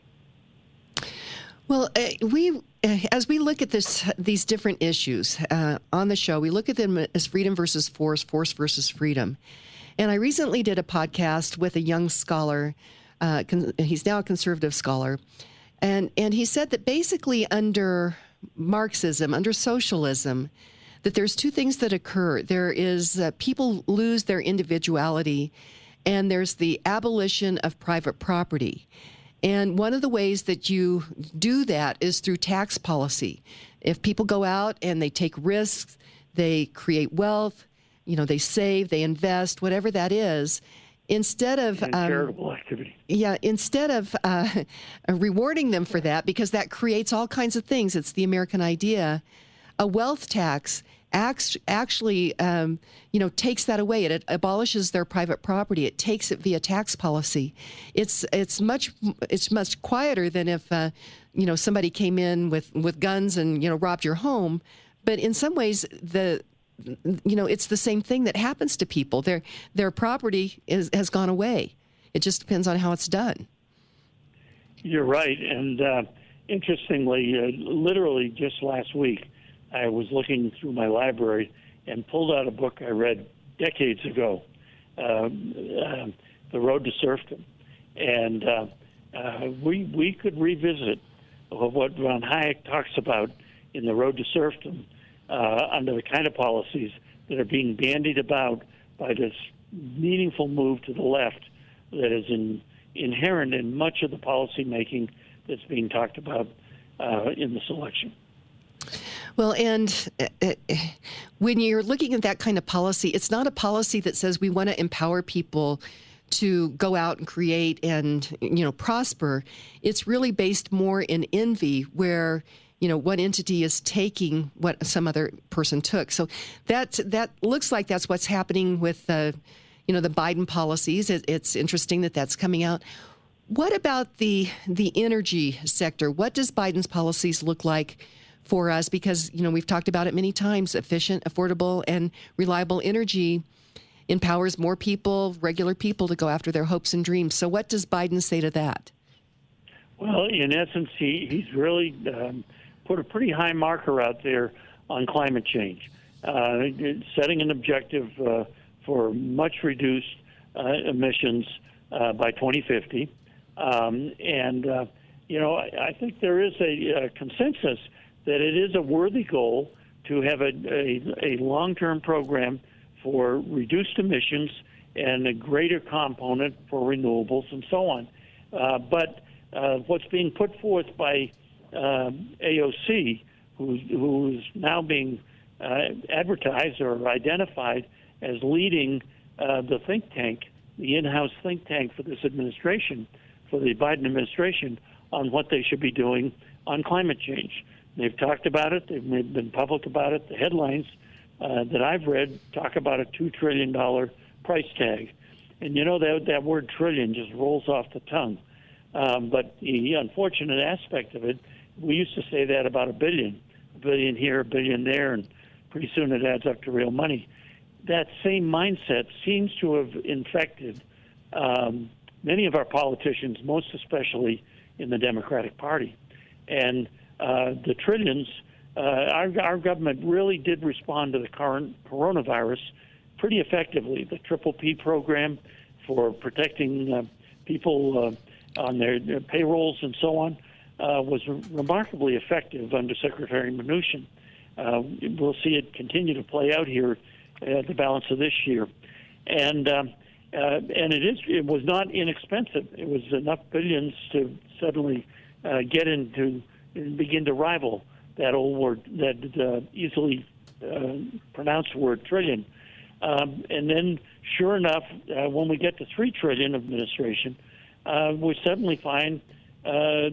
Well, uh, we, uh, as we look at this, these different issues uh, on the show, we look at them as freedom versus force, force versus freedom. And I recently did a podcast with a young scholar. Uh, con- he's now a conservative scholar. And, and he said that basically under Marxism, under socialism, that there's two things that occur. There is uh, people lose their individuality, and there's the abolition of private property. And one of the ways that you do that is through tax policy. If people go out and they take risks, they create wealth, you know, they save, they invest, whatever that is, instead of and charitable um, activity. Yeah, instead of uh, rewarding them for that, because that creates all kinds of things. It's the American idea. A wealth tax acts, actually, um, you know, takes that away. It, it abolishes their private property. It takes it via tax policy. It's it's much it's much quieter than if uh, you know somebody came in with, with guns and you know robbed your home. But in some ways, the you know it's the same thing that happens to people. Their their property is, has gone away. It just depends on how it's done. You're right, and uh, interestingly, uh, literally just last week, I was looking through my library and pulled out a book I read decades ago, uh, uh, The Road to Serfdom. And uh, uh, we we could revisit what Von Hayek talks about in The Road to Serfdom uh, under the kind of policies that are being bandied about by this meaningful move to the left that is in, inherent in much of the policy making that's being talked about uh, in this election. Well, and uh, when you're looking at that kind of policy, it's not a policy that says we want to empower people to go out and create and, you know, prosper. It's really based more in envy, where, you know, one entity is taking what some other person took. So that that looks like that's what's happening with the, you know, the Biden policies. It, it's interesting that that's coming out. What about the the energy sector? What does Biden's policies look like for us? Because, you know, we've talked about it many times. Efficient, affordable, and reliable energy empowers more people, regular people, to go after their hopes and dreams. So what does Biden say to that? Well, in essence, he, he's really um, put a pretty high marker out there on climate change, uh, setting an objective uh, for much reduced uh, emissions uh, by twenty fifty. Um, and, uh, you know, I, I think there is a, a consensus that it is a worthy goal to have a, a, a long-term program for reduced emissions and a greater component for renewables and so on. Uh, but uh, what's being put forth by uh, A O C, who's, who's now being uh, advertised or identified as leading uh, the think tank, the in-house think tank for this administration, for the Biden administration, on what they should be doing on climate change. They've talked about it. They've been public about it. The headlines uh, that I've read talk about a two trillion dollars price tag. And, you know, that, that word trillion just rolls off the tongue. Um, but the unfortunate aspect of it, we used to say that about a billion, a billion here, a billion there, and pretty soon it adds up to real money. That same mindset seems to have infected um, many of our politicians, most especially in the Democratic Party. And uh, the trillions, uh, our, our government really did respond to the current coronavirus pretty effectively. The Triple P program for protecting uh, people uh, on their, their payrolls and so on uh, was re- remarkably effective under Secretary Mnuchin. Uh, we'll see it continue to play out here at the balance of this year. And um, uh, and it is it was not inexpensive. It was enough billions to suddenly uh, get into and begin to rival that old word, that uh, easily uh, pronounced word trillion. Um, and then, sure enough, uh, when we get to three trillion administration, uh, we suddenly find uh,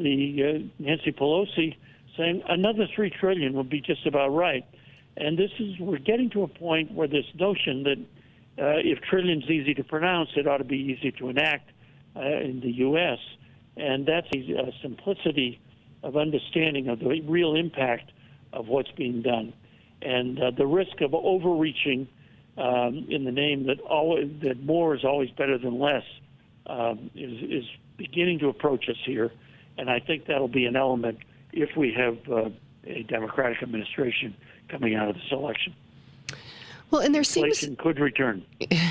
the uh, Nancy Pelosi saying another three trillion would be just about right. And this is we're getting to a point where this notion that uh, if trillion's easy to pronounce, it ought to be easy to enact uh, in the U S And that's a, a simplicity of understanding of the real impact of what's being done, and uh, the risk of overreaching um, in the name that always, that more is always better than less um, is, is beginning to approach us here, and I think that'll be an element if we have uh, a Democratic administration coming out of this election. Well, and there seems inflation could return.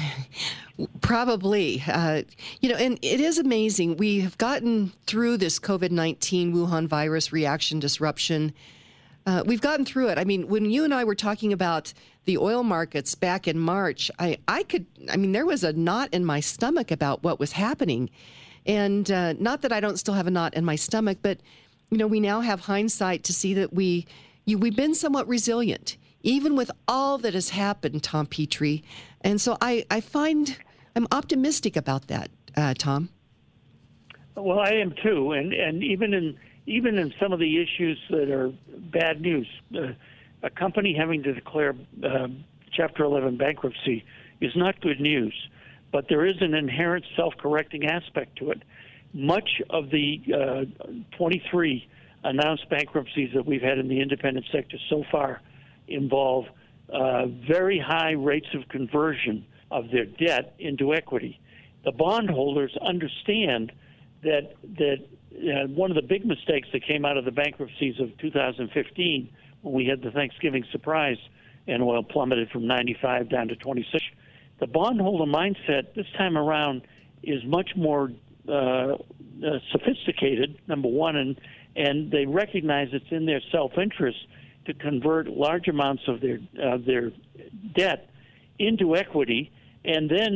Probably. Uh, you know, and it is amazing. We have gotten through this COVID nineteen Wuhan virus reaction disruption. Uh, we've gotten through it. I mean, when you and I were talking about the oil markets back in March, I, I could, I mean, there was a knot in my stomach about what was happening. And uh, not that I don't still have a knot in my stomach, but, you know, we now have hindsight to see that we, you, we've been somewhat resilient, even with all that has happened, Tom Petrie. And so I, I find I'm optimistic about that, uh, Tom. Well, I am too. And, and even in even in some of the issues that are bad news, uh, a company having to declare uh, Chapter eleven bankruptcy is not good news. But there is an inherent self-correcting aspect to it. Much of the uh, twenty-three announced bankruptcies that we've had in the independent sector so far involve uh, very high rates of conversion of their debt into equity. The bondholders understand that that uh, one of the big mistakes that came out of the bankruptcies of two thousand fifteen, when we had the Thanksgiving surprise and oil plummeted from ninety-five down to twenty-six, the bondholder mindset this time around is much more uh, uh, sophisticated, number one, and, and they recognize it's in their self-interest to convert large amounts of their uh, their debt into equity, and then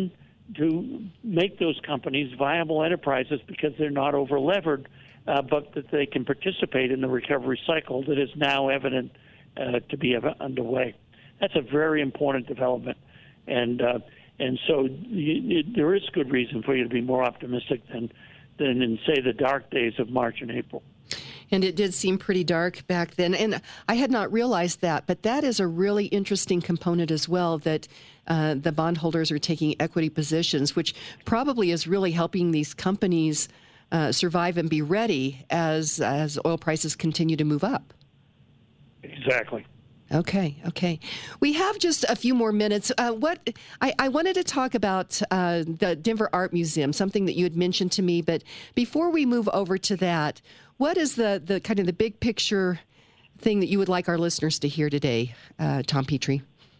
to make those companies viable enterprises because they're not over-levered, uh, but that they can participate in the recovery cycle that is now evident uh, to be underway. That's a very important development. And uh, and so you, it, there is good reason for you to be more optimistic than, than in, say, the dark days of March and April. And it did seem pretty dark back then. And I had not realized that, but that is a really interesting component as well, that uh, the bondholders are taking equity positions, which probably is really helping these companies uh, survive and be ready as as oil prices continue to move up. Exactly. Okay, okay. We have just a few more minutes. Uh, what I, I wanted to talk about uh, the Denver Art Museum, something that you had mentioned to me. But before we move over to that, what is the, the kind of the big picture thing that you would like our listeners to hear today, uh, Tom Petrie?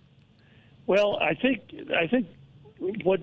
Well, I think I think what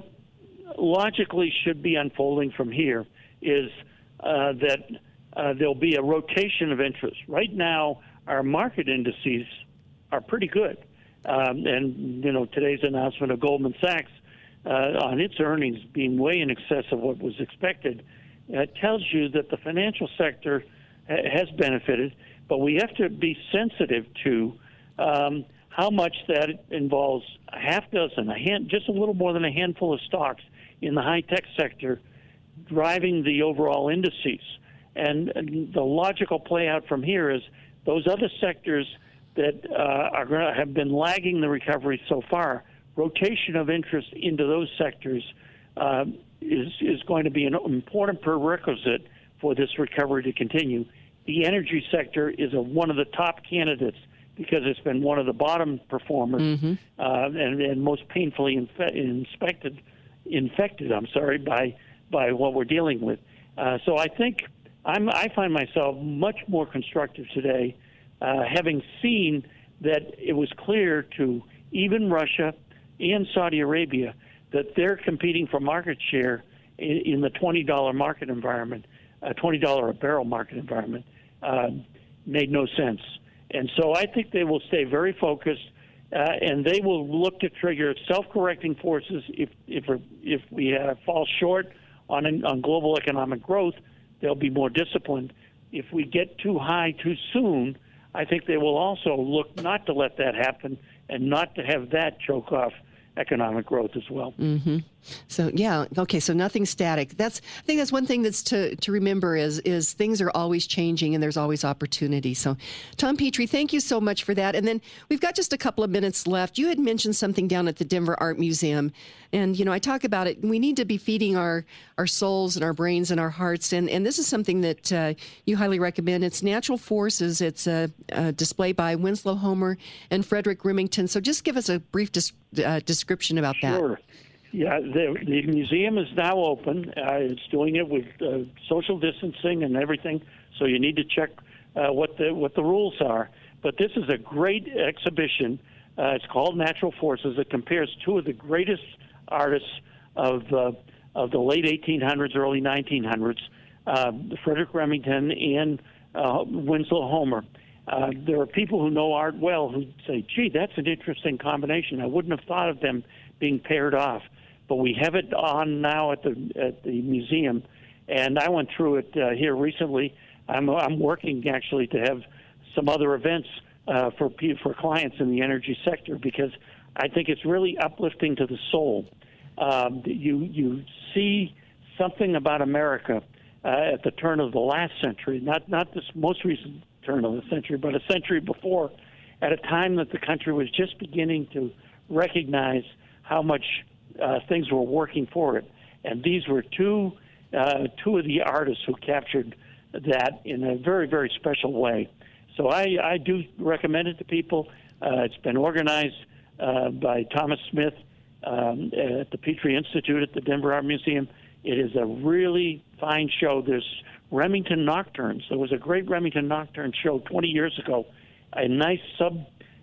logically should be unfolding from here is uh, that uh, there'll be a rotation of interest. Right now, our market indices are pretty good. Um, and, you know, today's announcement of Goldman Sachs uh, on its earnings being way in excess of what was expected uh, tells you that the financial sector ha- has benefited, but we have to be sensitive to um, how much that involves a half dozen, a hand, just a little more than a handful of stocks in the high-tech sector driving the overall indices. And, and the logical play out from here is those other sectors that uh, are going to have been lagging the recovery so far, rotation of interest into those sectors uh, is is going to be an important prerequisite for this recovery to continue. The energy sector is a, one of the top candidates because it's been one of the bottom performers mm-hmm. uh, and, and most painfully infe- inspected, infected. I'm sorry, by by what we're dealing with. Uh, so I think I'm, I find myself much more constructive today. Uh, having seen that it was clear to even Russia and Saudi Arabia that they're competing for market share in, in the twenty dollars market environment, uh, twenty dollars a barrel market environment, uh, made no sense. And so I think they will stay very focused, uh, and they will look to trigger self-correcting forces if if, if we uh, fall short on, on global economic growth. They'll be more disciplined. If we get too high too soon, I think they will also look not to let that happen and not to have that choke off economic growth as well. Mm-hmm. So, yeah, okay, so nothing static. That's I think that's one thing that's to, to remember is is things are always changing and there's always opportunity. So, Tom Petrie, thank you so much for that. And then we've got just a couple of minutes left. You had mentioned something down at the Denver Art Museum. And, you know, I talk about it. We need to be feeding our, our souls and our brains and our hearts. And, and this is something that uh, you highly recommend. It's Natural Forces. It's a, a display by Winslow Homer and Frederick Remington. So just give us a brief dis- uh, description about that. Sure. Yeah, the, the museum is now open. Uh, it's doing it with uh, social distancing and everything, so you need to check uh, what the what the rules are. But this is a great exhibition. Uh, it's called Natural Forces. It compares two of the greatest artists of uh, of the late eighteen hundreds, early nineteen hundreds, uh, Frederick Remington and uh, Winslow Homer. Uh, there are people who know art well who say, gee, that's an interesting combination. I wouldn't have thought of them being paired off. But we have it on now at the at the museum, and I went through it uh, here recently. I'm I'm working actually to have some other events uh, for for clients in the energy sector because I think it's really uplifting to the soul. Um, you you see something about America uh, at the turn of the last century, not not this most recent turn of the century, but a century before, at a time that the country was just beginning to recognize how much Uh, things were working for it, and these were two uh, two of the artists who captured that in a very, very special way. So I, I do recommend it to people. Uh, it's been organized uh, by Thomas Smith um, at the Petrie Institute at the Denver Art Museum. It is a really fine show. There's Remington Nocturnes. There was a great Remington Nocturne show twenty years ago. A nice sub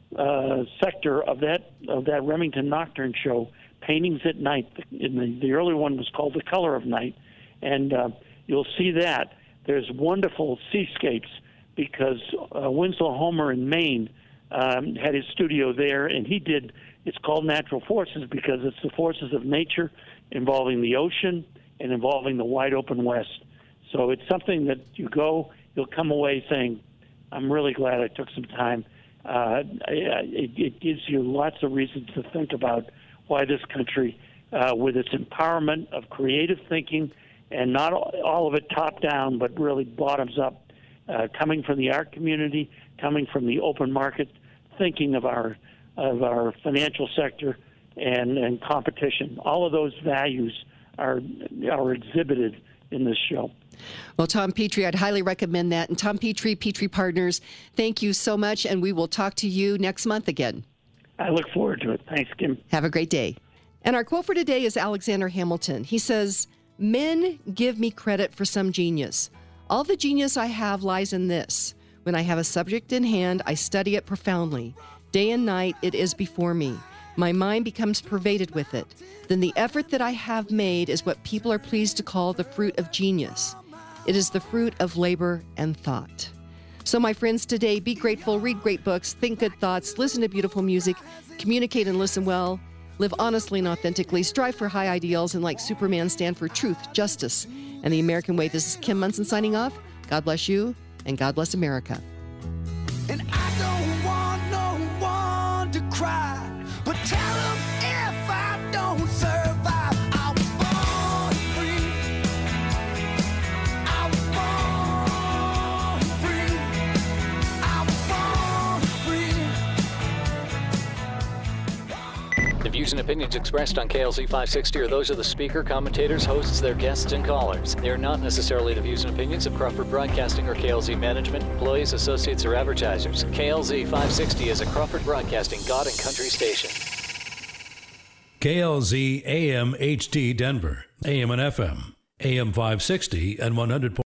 uh, sector of that of that Remington Nocturne show. Paintings at Night. In the, the early one was called The Color of Night, and uh, you'll see that. There's wonderful seascapes because uh, Winslow Homer in Maine um, had his studio there, and he did It's called natural forces because it's the forces of nature involving the ocean and involving the wide open West. So it's something that you go, you'll come away saying, I'm really glad I took some time. Uh, it, it gives you lots of reasons to think about why this country, uh, with its empowerment of creative thinking, and not all of it top down, but really bottoms up, uh, coming from the art community, coming from the open market thinking of our of our financial sector and, and competition. All of those values are are exhibited in this show. Well, Tom Petrie, I'd highly recommend that. And Tom Petrie, Petrie Partners, thank you so much, and we will talk to you next month again. I look forward to it. Thanks, Kim. Have a great day. And our quote for today is Alexander Hamilton. He says, "Men give me credit for some genius. All the genius I have lies in this. When I have a subject in hand, I study it profoundly. Day and night it is before me. My mind becomes pervaded with it. Then the effort that I have made is what people are pleased to call the fruit of genius. It is the fruit of labor and thought." So, my friends, today, be grateful, read great books, think good thoughts, listen to beautiful music, communicate and listen well, live honestly and authentically, strive for high ideals, and like Superman, stand for truth, justice, and the American way. This is Kim Monson signing off. God bless you, and God bless America. And I don't want no one to cry, but tell them if I don't survive, I was born free. I was born free. I was born free. The views and opinions expressed on K L Z five sixty are those of the speaker, commentators, hosts, their guests, and callers. They are not necessarily the views and opinions of Crawford Broadcasting or K L Z management, employees, associates, or advertisers. K L Z five sixty is a Crawford Broadcasting God and Country station. K L Z A M H D Denver, A M and F M, A M five sixty and one hundred point